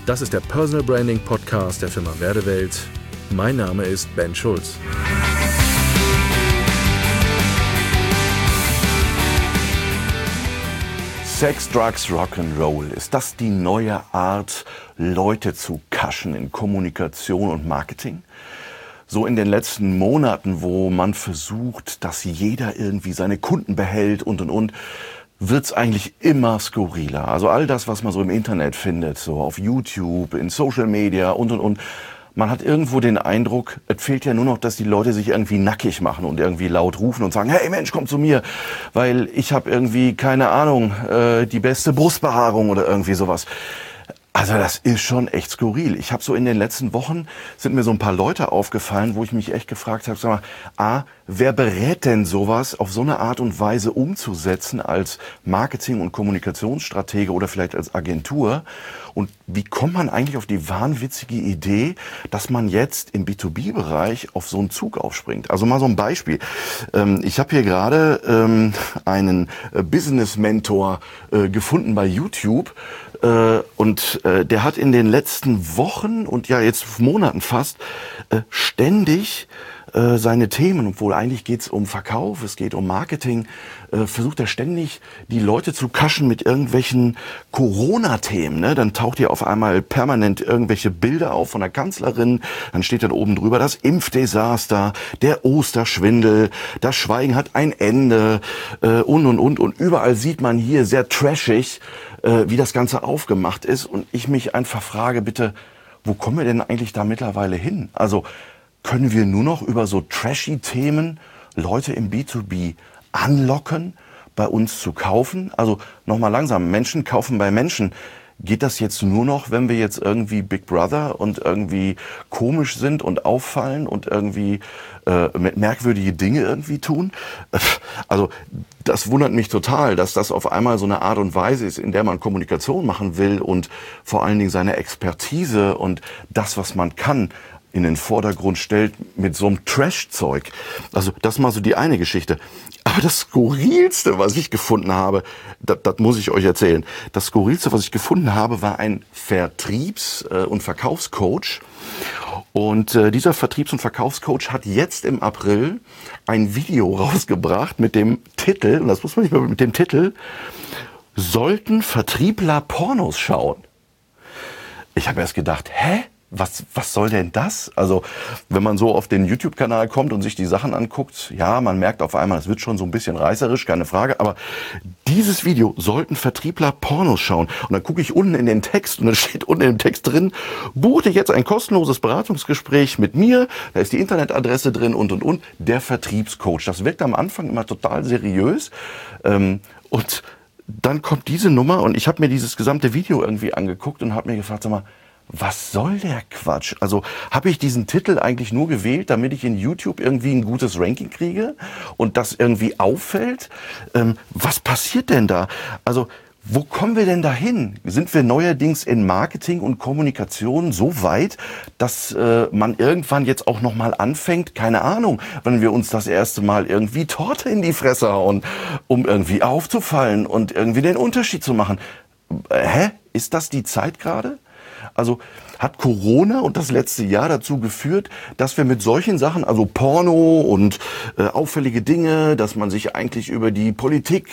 Das ist der Personal Branding Podcast der Firma Werdewelt. Mein Name ist Ben Schulz. Sex, Drugs, Rock'n'Roll. Ist das die neue Art, Leute zu kaschen in Kommunikation und Marketing? So in den letzten Monaten, wo man versucht, dass jeder irgendwie seine Kunden behält und, wird's eigentlich immer skurriler. Also all das, was man so im Internet findet, so auf YouTube, in Social Media und. Man hat irgendwo den Eindruck, es fehlt ja nur noch, dass die Leute sich irgendwie nackig machen und irgendwie laut rufen und sagen, hey Mensch, komm zu mir, weil ich habe irgendwie, keine Ahnung, die beste Brustbehaarung oder irgendwie sowas. Also das ist schon echt skurril. Ich habe so in den letzten Wochen, sind mir so ein paar Leute aufgefallen, wo ich mich echt gefragt habe, sag mal, wer berät denn sowas auf so eine Art und Weise umzusetzen als Marketing- und Kommunikationsstratege oder vielleicht als Agentur? Und wie kommt man eigentlich auf die wahnwitzige Idee, dass man jetzt im B2B-Bereich auf so einen Zug aufspringt? Also mal so ein Beispiel. Ich habe hier gerade einen Business-Mentor gefunden bei YouTube. Und der hat in den letzten Wochen und ja jetzt Monaten fast ständig seine Themen, obwohl eigentlich geht's um Verkauf, es geht um Marketing, versucht er ständig die Leute zu kaschen mit irgendwelchen Corona-Themen. Ne? Dann taucht hier auf einmal permanent irgendwelche Bilder auf von der Kanzlerin, dann steht dann oben drüber das Impfdesaster, der Osterschwindel, das Schweigen hat ein Ende und überall sieht man hier sehr trashig, wie das Ganze aufgemacht ist und ich mich einfach frage, bitte, wo kommen wir denn eigentlich da mittlerweile hin? Also können wir nur noch über so trashy Themen Leute im B2B anlocken, bei uns zu kaufen? Also nochmal langsam, Menschen kaufen bei Menschen. Geht das jetzt nur noch, wenn wir jetzt irgendwie Big Brother und irgendwie komisch sind und auffallen und irgendwie mit merkwürdige Dinge irgendwie tun? Also das wundert mich total, dass das auf einmal so eine Art und Weise ist, in der man Kommunikation machen will und vor allen Dingen seine Expertise und das, was man kann, in den Vordergrund stellt mit so einem Trash-Zeug. Also das ist mal so die eine Geschichte. Aber das Skurrilste, was ich gefunden habe, das muss ich euch erzählen. Das Skurrilste, was ich gefunden habe, war ein Vertriebs- und Verkaufscoach. Und dieser Vertriebs- und Verkaufscoach hat jetzt im April ein Video rausgebracht mit dem Titel, und das muss man nicht mehr mit dem Titel, sollten Vertriebler Pornos schauen? Ich habe erst gedacht, Was soll denn das? Also, wenn man so auf den YouTube-Kanal kommt und sich die Sachen anguckt, ja, man merkt auf einmal, es wird schon so ein bisschen reißerisch, keine Frage, aber dieses Video sollten Vertriebler Pornos schauen. Und dann gucke ich unten in den Text und dann steht unten im Text drin, buchte jetzt ein kostenloses Beratungsgespräch mit mir, da ist die Internetadresse drin und, der Vertriebscoach. Das wirkt am Anfang immer total seriös und dann kommt diese Nummer und ich habe mir dieses gesamte Video irgendwie angeguckt und habe mir gefragt, sag mal, was soll der Quatsch? Also habe ich diesen Titel eigentlich nur gewählt, damit ich in YouTube irgendwie ein gutes Ranking kriege und das irgendwie auffällt? Was passiert denn da? Also wo kommen wir denn dahin? Sind wir neuerdings in Marketing und Kommunikation so weit, dass man irgendwann jetzt auch nochmal anfängt, keine Ahnung, wenn wir uns das erste Mal irgendwie Torte in die Fresse hauen, um irgendwie aufzufallen und irgendwie den Unterschied zu machen? Ist das die Zeit gerade? Also hat Corona und das letzte Jahr dazu geführt, dass wir mit solchen Sachen, also Porno und auffällige Dinge, dass man sich eigentlich über die Politik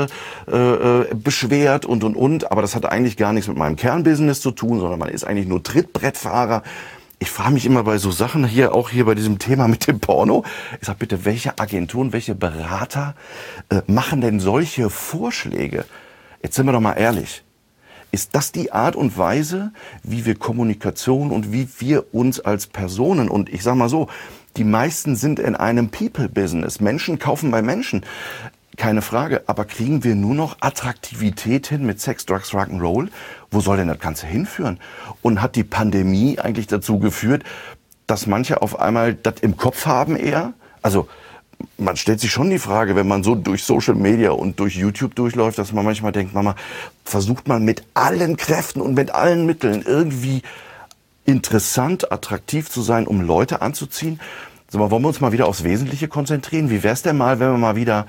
beschwert und, aber das hat eigentlich gar nichts mit meinem Kernbusiness zu tun, sondern man ist eigentlich nur Trittbrettfahrer. Ich frage mich immer bei so Sachen hier, auch hier bei diesem Thema mit dem Porno, ich sag bitte, welche Agenturen, welche Berater machen denn solche Vorschläge? Jetzt sind wir doch mal ehrlich. Ist das die Art und Weise, wie wir Kommunikation und wie wir uns als Personen, und ich sag mal so, die meisten sind in einem People-Business. Menschen kaufen bei Menschen. Keine Frage. Aber kriegen wir nur noch Attraktivität hin mit Sex, Drugs, Rock'n'Roll? Wo soll denn das Ganze hinführen? Und hat die Pandemie eigentlich dazu geführt, dass manche auf einmal das im Kopf haben eher? Also, man stellt sich schon die Frage, wenn man so durch Social Media und durch YouTube durchläuft, dass man manchmal denkt, Mama, versucht man mit allen Kräften und mit allen Mitteln irgendwie interessant, attraktiv zu sein, um Leute anzuziehen. Sag mal, wollen wir uns mal wieder aufs Wesentliche konzentrieren? Wie wär's denn mal, wenn wir mal wieder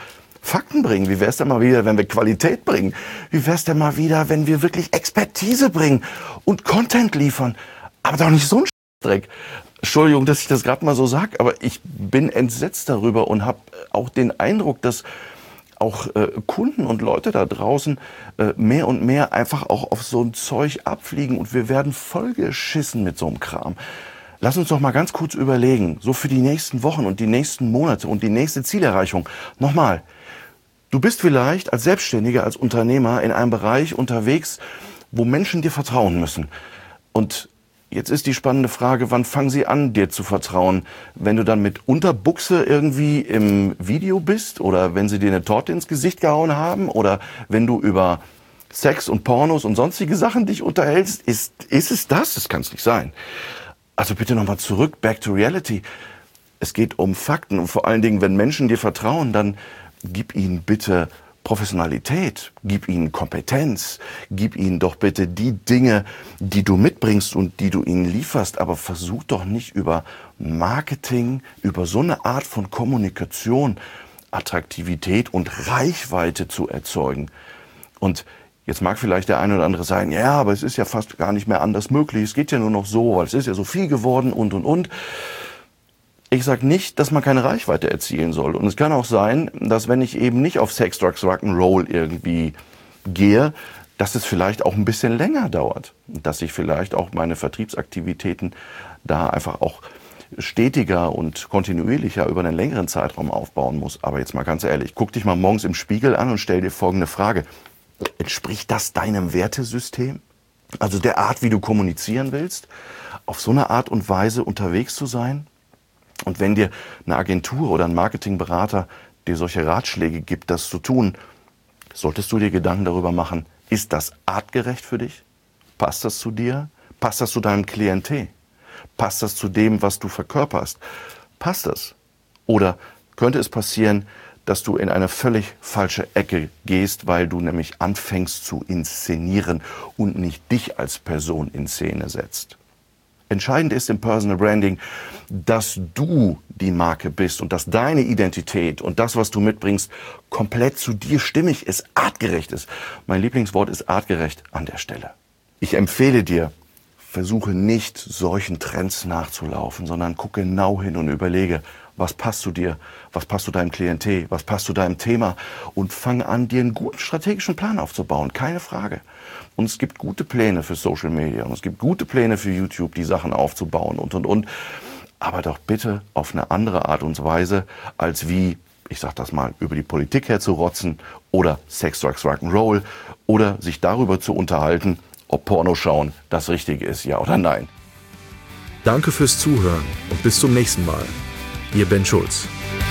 Fakten bringen? Wie wäre es denn mal wieder, wenn wir Qualität bringen? Wie wäre es denn mal wieder, wenn wir wirklich Expertise bringen und Content liefern? Aber doch nicht so ein Dreck. Entschuldigung, dass ich das gerade mal so sage, aber ich bin entsetzt darüber und habe auch den Eindruck, dass auch Kunden und Leute da draußen mehr und mehr einfach auch auf so ein Zeug abfliegen und wir werden vollgeschissen mit so einem Kram. Lass uns doch mal ganz kurz überlegen, so für die nächsten Wochen und die nächsten Monate und die nächste Zielerreichung. Nochmal, du bist vielleicht als Selbstständiger, als Unternehmer in einem Bereich unterwegs, wo Menschen dir vertrauen müssen. Und jetzt ist die spannende Frage, wann fangen sie an, dir zu vertrauen? Wenn du dann mit Unterbuchse irgendwie im Video bist oder wenn sie dir eine Torte ins Gesicht gehauen haben oder wenn du über Sex und Pornos und sonstige Sachen dich unterhältst, ist es das? Das kann es nicht sein. Also bitte nochmal zurück, back to reality. Es geht um Fakten und vor allen Dingen, wenn Menschen dir vertrauen, dann gib ihnen bitte Professionalität, gib ihnen Kompetenz, gib ihnen doch bitte die Dinge, die du mitbringst und die du ihnen lieferst, aber versuch doch nicht über Marketing, über so eine Art von Kommunikation Attraktivität und Reichweite zu erzeugen. Und jetzt mag vielleicht der eine oder andere sagen, ja, aber es ist ja fast gar nicht mehr anders möglich, es geht ja nur noch so, weil es ist ja so viel geworden und. Ich sage nicht, dass man keine Reichweite erzielen soll. Und es kann auch sein, dass wenn ich eben nicht auf Sex, Drugs, Rock'n'Roll irgendwie gehe, dass es vielleicht auch ein bisschen länger dauert. Dass ich vielleicht auch meine Vertriebsaktivitäten da einfach auch stetiger und kontinuierlicher über einen längeren Zeitraum aufbauen muss. Aber jetzt mal ganz ehrlich, guck dich mal morgens im Spiegel an und stell dir folgende Frage. Entspricht das deinem Wertesystem? Also der Art, wie du kommunizieren willst? Auf so eine Art und Weise unterwegs zu sein? Und wenn dir eine Agentur oder ein Marketingberater dir solche Ratschläge gibt, das zu tun, solltest du dir Gedanken darüber machen, ist das artgerecht für dich? Passt das zu dir? Passt das zu deinem Klientel? Passt das zu dem, was du verkörperst? Passt das? Oder könnte es passieren, dass du in eine völlig falsche Ecke gehst, weil du nämlich anfängst zu inszenieren und nicht dich als Person in Szene setzt? Entscheidend ist im Personal Branding, dass du die Marke bist und dass deine Identität und das, was du mitbringst, komplett zu dir stimmig ist, artgerecht ist. Mein Lieblingswort ist artgerecht an der Stelle. Ich empfehle dir, versuche nicht solchen Trends nachzulaufen, sondern gucke genau hin und überlege, was passt zu dir, was passt zu deinem Klientel, was passt zu deinem Thema und fang an, dir einen guten strategischen Plan aufzubauen, keine Frage. Und es gibt gute Pläne für Social Media und es gibt gute Pläne für YouTube, die Sachen aufzubauen und. Aber doch bitte auf eine andere Art und Weise, als wie, ich sag das mal, über die Politik herzurotzen oder Sex, Drugs, Rock'n'Roll oder sich darüber zu unterhalten, ob Porno schauen das Richtige ist, ja oder nein. Danke fürs Zuhören und bis zum nächsten Mal. Ihr Ben Schulz.